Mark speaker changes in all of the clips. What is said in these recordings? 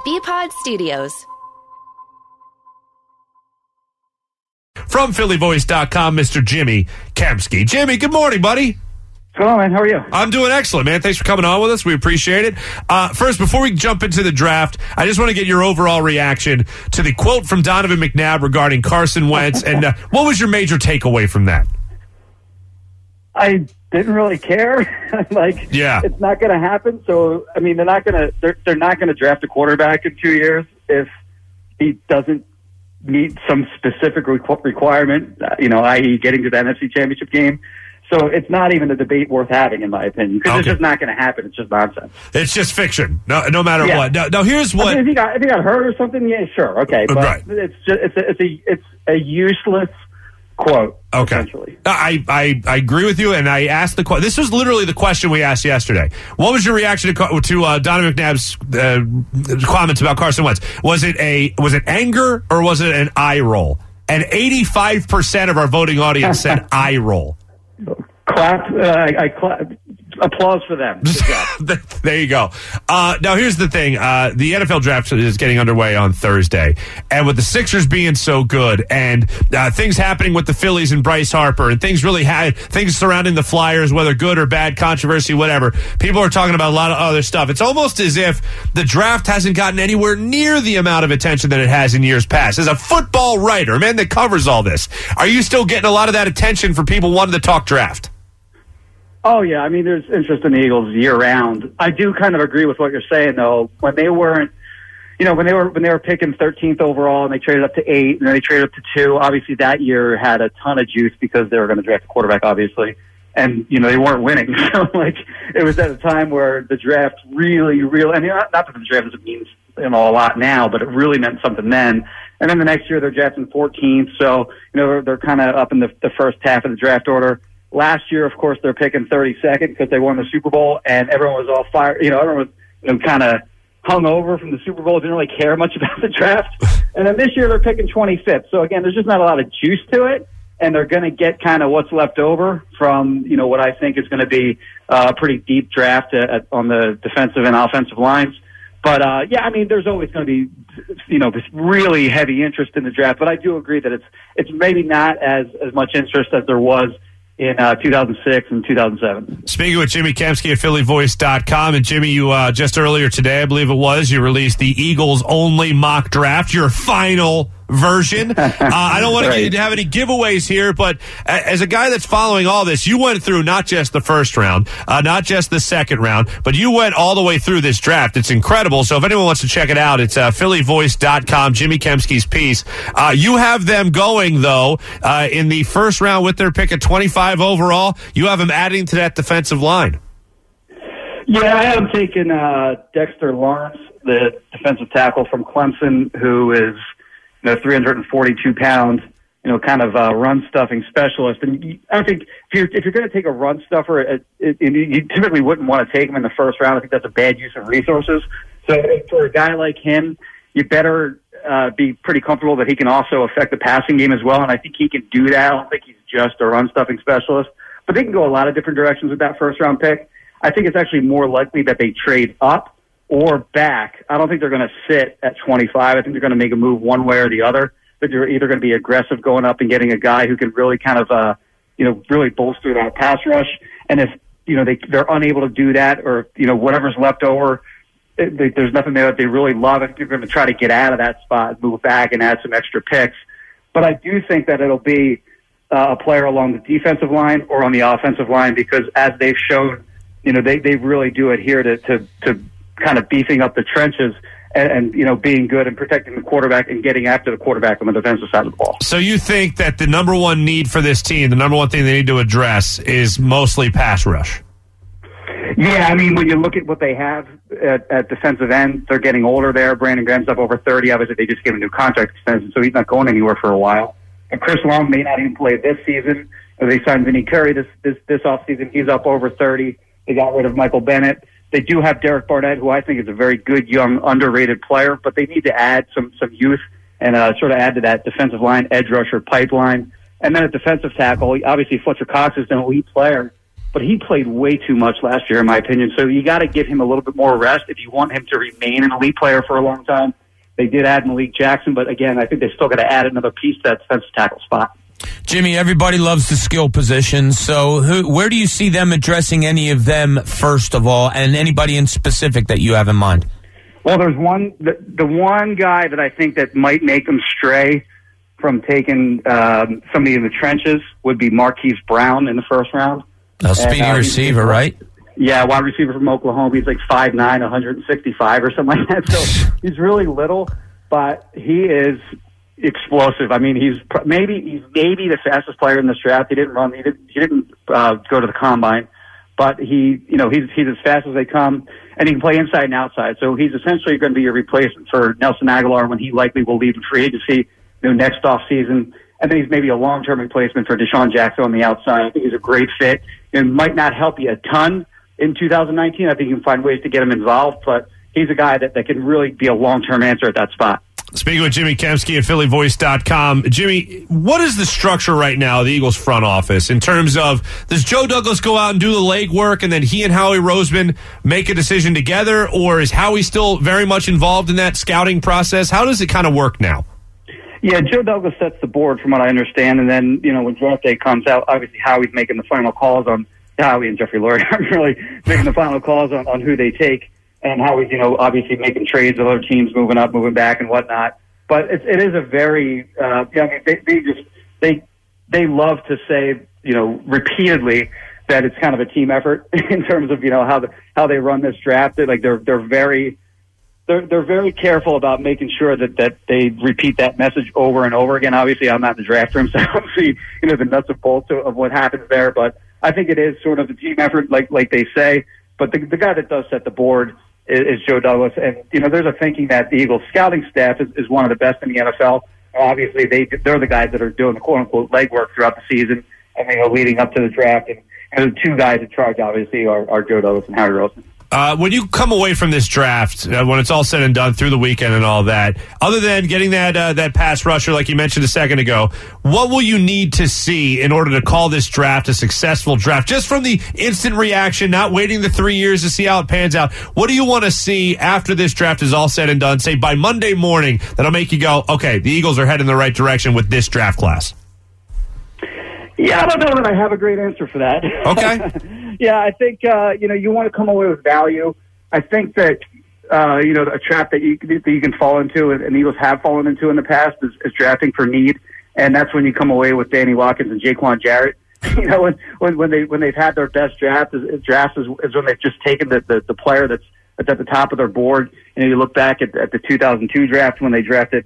Speaker 1: BPod Studios.
Speaker 2: From PhillyVoice.com, Mr. Jimmy Kempski. Jimmy, good morning, buddy.
Speaker 3: What's going on, man? How are you?
Speaker 2: I'm doing excellent, man. Thanks for coming on with us. We appreciate it. First, before we jump into the draft, I just want to get your overall reaction to the quote from Donovan McNabb regarding Carson Wentz. And what was your major takeaway from that?
Speaker 3: I didn't really care. It's not going to happen. So, I mean, they're not going to draft a quarterback in 2 years if he doesn't meet some specific requirement, i.e. getting to the NFC Championship game. So it's not even a debate worth having, in my opinion, because It's just not going to happen. It's just nonsense.
Speaker 2: It's just fiction, no matter what. Now, here's what.
Speaker 3: I mean, if he got hurt or something, yeah, sure, okay, but
Speaker 2: right.
Speaker 3: It's a useless quote.
Speaker 2: Okay,
Speaker 3: essentially.
Speaker 2: I agree with you, and I asked the question. This was literally the question we asked yesterday. What was your reaction to Donovan McNabb's comments about Carson Wentz? Was it anger or was it an eye roll? And 85% of our voting audience said eye roll.
Speaker 3: Clap! I clap. Applause for them. Good job.
Speaker 2: There you go. Now, here's the thing. The NFL draft is getting underway on Thursday. And with the Sixers being so good and things happening with the Phillies and Bryce Harper and things surrounding the Flyers, whether good or bad, controversy, whatever, people are talking about a lot of other stuff. It's almost as if the draft hasn't gotten anywhere near the amount of attention that it has in years past. As a football writer, a man that covers all this, are you still getting a lot of that attention for people wanting to talk draft?
Speaker 3: Oh, yeah. I mean, there's interest in the Eagles year-round. I do kind of agree with what you're saying, though. When they weren't, when they were picking 13th overall and they traded up to 8 and then they traded up to 2, obviously that year had a ton of juice because they were going to draft a quarterback, obviously. And, they weren't winning. So, it was at a time where the draft really, I mean, not that the draft doesn't mean, a lot now, but it really meant something then. And then the next year they're drafting 14th. So, they're kind of up in the first half of the draft order. Last year, of course, they're picking 32nd because they won the Super Bowl, and everyone was all fired. Everyone was kind of hung over from the Super Bowl, didn't really care much about the draft. And then this year, they're picking 25th. So, again, there's just not a lot of juice to it, and they're going to get kind of what's left over from, what I think is going to be a pretty deep draft on the defensive and offensive lines. But, I mean, there's always going to be, this really heavy interest in the draft. But I do agree that it's maybe not as much interest as there was in 2006 and 2007.
Speaker 2: Speaking with Jimmy Kempski at PhillyVoice.com. And Jimmy, you just earlier today, I believe it was, you released the Eagles only mock draft, your final version. I don't want to have any giveaways here, but as a guy that's following all this, you went through not just the first round, not just the second round, but you went all the way through this draft. It's incredible. So if anyone wants to check it out, it's PhillyVoice.com, Jimmy Kempski's piece. You have them going, though, in the first round with their pick at 25 overall. You have them adding to that defensive line.
Speaker 3: Yeah, I am taking Dexter Lawrence, the defensive tackle from Clemson, who is 342 pounds, kind of run stuffing specialist. And I think if you're going to take a run stuffer, you typically wouldn't want to take him in the first round. I think that's a bad use of resources. So for a guy like him, you better be pretty comfortable that he can also affect the passing game as well. And I think he can do that. I don't think he's just a run stuffing specialist, but they can go a lot of different directions with that first round pick. I think it's actually more likely that they trade up or back. I don't think they're going to sit at 25. I think they're going to make a move one way or the other. But you're either going to be aggressive going up and getting a guy who can really kind of, really bolster that pass rush. And if, they're unable to do that or, whatever's left over, there's nothing there that they really love. I think they're going to try to get out of that spot, move back and add some extra picks. But I do think that it'll be a player along the defensive line or on the offensive line because as they've shown, they really do adhere to kind of beefing up the trenches and being good and protecting the quarterback and getting after the quarterback on the defensive side of the ball.
Speaker 2: So you think that the number one need for this team, the number one thing they need to address is mostly pass rush?
Speaker 3: Yeah, I mean, when you look at what they have at defensive end, they're getting older there. Brandon Graham's up over 30. Obviously, they just gave him a new contract extension, so he's not going anywhere for a while. And Chris Long may not even play this season. They signed Vinny Curry this offseason. He's up over 30. They got rid of Michael Bennett. They do have Derek Barnett, who I think is a very good, young, underrated player, but they need to add some youth and sort of add to that defensive line, edge rusher pipeline. And then at defensive tackle, obviously Fletcher Cox is an elite player, but he played way too much last year, in my opinion. So you got to give him a little bit more rest if you want him to remain an elite player for a long time. They did add Malik Jackson, but again, I think they still got to add another piece to that defensive tackle spot.
Speaker 1: Jimmy, everybody loves the skill positions. So where do you see them addressing any of them first of all, and anybody in specific that you have in mind?
Speaker 3: Well, there's the one guy that I think that might make them stray from taking somebody in the trenches would be Marquise Brown in the first round.
Speaker 1: A speedy receiver, right?
Speaker 3: Yeah, wide receiver from Oklahoma. He's like 5'9", 165 or something like that. So he's really little, but he is explosive. I mean, he's maybe the fastest player in this draft. He didn't run. He didn't go to the combine, but he's as fast as they come, and he can play inside and outside. So he's essentially going to be a replacement for Nelson Aguilar when he likely will leave in free agency next off season. And then he's maybe a long-term replacement for Deshaun Jackson on the outside. I think he's a great fit. It might not help you a ton in 2019. I think you can find ways to get him involved, but he's a guy that can really be a long-term answer at that spot.
Speaker 2: Speaking with Jimmy Kempski at PhillyVoice.com. Jimmy, what is the structure right now of the Eagles front office in terms of, does Joe Douglas go out and do the legwork and then he and Howie Roseman make a decision together, or is Howie still very much involved in that scouting process? How does it kind of work now?
Speaker 3: Yeah, Joe Douglas sets the board from what I understand, and then, when draft day comes out, obviously Howie's making the final calls on, Howie and Jeffrey Lurie are really making the final calls on who they take. And Howie's, obviously making trades with other teams, moving up, moving back, and whatnot. But it is a very, they love to say, repeatedly that it's kind of a team effort in terms of, how they run this draft. They're very careful about making sure that they repeat that message over and over again. Obviously, I'm not in the draft room, so I don't see, the nuts and bolts of what happens there. But I think it is sort of a team effort, like they say. But the guy that does set the board is Joe Douglas. And, there's a thinking that the Eagles scouting staff is one of the best in the NFL. Obviously, they're the guys that are doing the quote-unquote legwork throughout the season and, leading up to the draft. And the two guys in charge, obviously, are Joe Douglas and Howie Roseman.
Speaker 2: When you come away from this draft, when it's all said and done through the weekend and all that, other than getting that pass rusher like you mentioned a second ago, what will you need to see in order to call this draft a successful draft? Just from the instant reaction, not waiting the 3 years to see how it pans out. What do you want to see after this draft is all said and done, say by Monday morning, that'll make you go, okay, the Eagles are heading in the right direction with this draft class?
Speaker 3: Yeah, I don't know that I have a great answer for that.
Speaker 2: Okay.
Speaker 3: Yeah, I think, you want to come away with value. I think that, a trap that you can fall into, and the Eagles have fallen into in the past, is drafting for need. And that's when you come away with Danny Watkins and Jaquan Jarrett. When they've had their best drafts is when they've just taken the player that's at the top of their board. You look back at the 2002 draft when they drafted,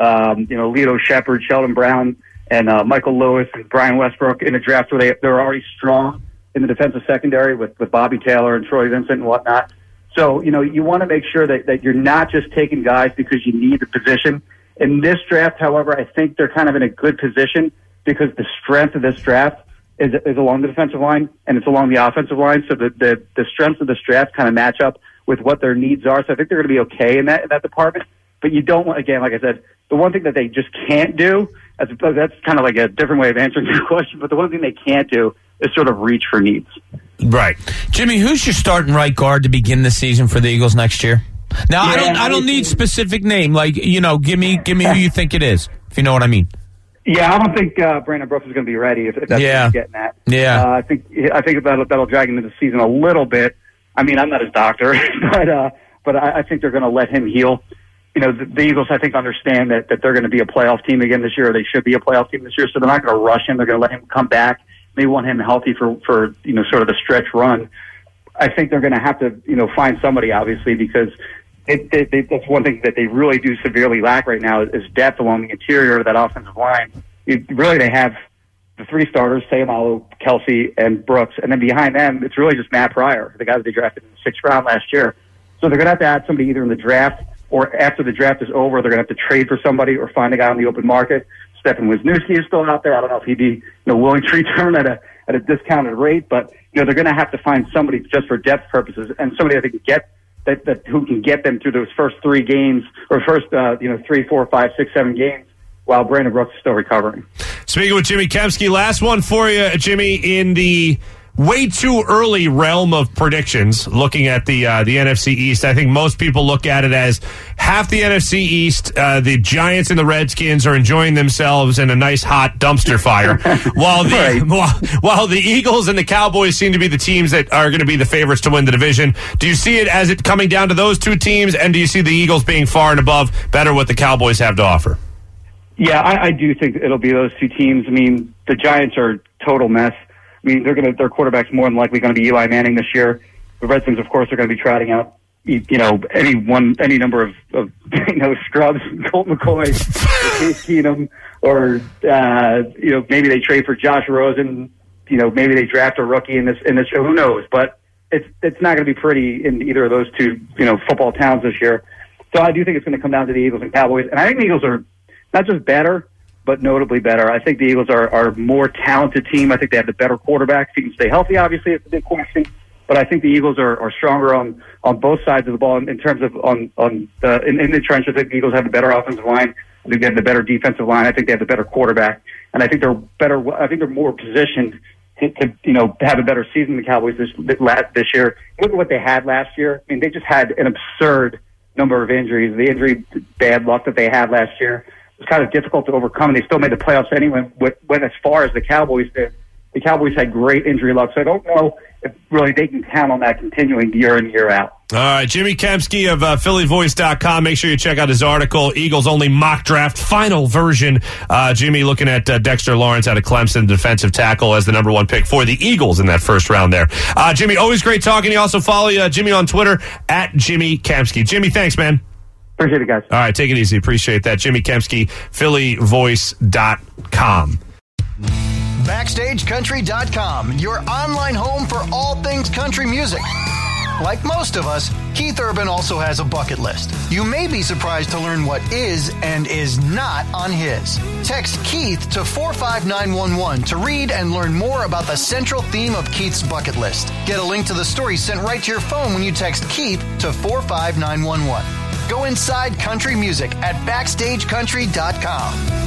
Speaker 3: Lito Shepard, Sheldon Brown, and Michael Lewis and Brian Westbrook in a draft where they're already strong in the defensive secondary with Bobby Taylor and Troy Vincent and whatnot. So, you want to make sure that you're not just taking guys because you need the position. In this draft, however, I think they're kind of in a good position because the strength of this draft is along the defensive line and it's along the offensive line. So the strengths of this draft kind of match up with what their needs are. So I think they're going to be okay in that department. But you don't want, again, like I said, the one thing that they just can't do, that's kind of like a different way of answering your question, but the one thing they can't do is sort of reach for needs.
Speaker 1: Right. Jimmy, who's your starting right guard to begin the season for the Eagles next year? Now, I don't need specific name. Like, give me who you think it is, if you know what I mean.
Speaker 3: Yeah, I don't think Brandon Brooks is going to be ready, if that's what you're getting at.
Speaker 1: Yeah.
Speaker 3: I think that'll drag him into the season a little bit. I mean, I'm not his doctor, but I think they're going to let him heal. The Eagles, I think, understand that they're going to be a playoff team again this year, or they should be a playoff team this year, so they're not going to rush him. They're going to let him come back. They want him healthy for sort of the stretch run. I think they're going to have to, find somebody, obviously, because that's one thing that they really do severely lack right now is depth along the interior of that offensive line. They have the three starters, Sayamalu, Kelsey, and Brooks, and then behind them, it's really just Matt Pryor, the guy that they drafted in the 6th round last year. So they're going to have to add somebody either in the draft or after the draft is over, they're going to have to trade for somebody or find a guy on the open market. Stefan Wisniewski is still out there. I don't know if he'd be willing to return at a discounted rate, but they're going to have to find somebody just for depth purposes and somebody that can get who can get them through those first 3 games or first 3, 4, 5, 6, 7 games while Brandon Brooks is still recovering.
Speaker 2: Speaking with Jimmy Kempski, last one for you, Jimmy, in the way too early realm of predictions looking at the NFC East. I think most people look at it as half the NFC East, the Giants and the Redskins are enjoying themselves in a nice hot dumpster fire, while the Eagles and the Cowboys seem to be the teams that are going to be the favorites to win the division. Do you see it as it coming down to those two teams, and do you see the Eagles being far and above better what the Cowboys have to offer?
Speaker 3: Yeah, I do think it'll be those two teams. I mean, the Giants are a total mess. I mean, their quarterback's more than likely going to be Eli Manning this year. The Redskins, of course, are going to be trotting out, any number of scrubs, Colt McCoy, Case Keenum, or maybe they trade for Josh Rosen. Maybe they draft a rookie in this show. Who knows? But it's not going to be pretty in either of those two football towns this year. So I do think it's going to come down to the Eagles and Cowboys, and I think the Eagles are not just better, but notably better. I think the Eagles are a more talented team. I think they have the better quarterback. If he can stay healthy, obviously, it's a big question. But I think the Eagles are stronger on both sides of the ball in terms of in the trench. I think the Eagles have the better offensive line. I think they have the better defensive line. I think they have the better quarterback, and I think they're better. I think they're more positioned to have a better season than the Cowboys this year. Look at what they had last year. I mean, they just had an absurd number of injuries. The injury bad luck that they had last year was kind of difficult to overcome, and they still made the playoffs anyway. Went as far as the Cowboys did. The Cowboys had great injury luck, so I don't know if really they can count on that continuing year in, year out.
Speaker 2: All right, Jimmy Kempski of PhillyVoice.com. Make sure you check out his article, Eagles Only Mock Draft, final version. Jimmy looking at Dexter Lawrence out of Clemson, defensive tackle, as the number one pick for the Eagles in that first round there. Jimmy, always great talking. You also follow Jimmy on Twitter, at Jimmy Kempski. Jimmy, thanks, man.
Speaker 3: Appreciate it, guys.
Speaker 2: All right, take it easy. Appreciate that. Jimmy Kempski, PhillyVoice.com.
Speaker 4: BackstageCountry.com, your online home for all things country music. Like most of us, Keith Urban also has a bucket list. You may be surprised to learn what is and is not on his. Text Keith to 45911 to read and learn more about the central theme of Keith's bucket list. Get a link to the story sent right to your phone when you text Keith to 45911. Go inside country music at BackstageCountry.com.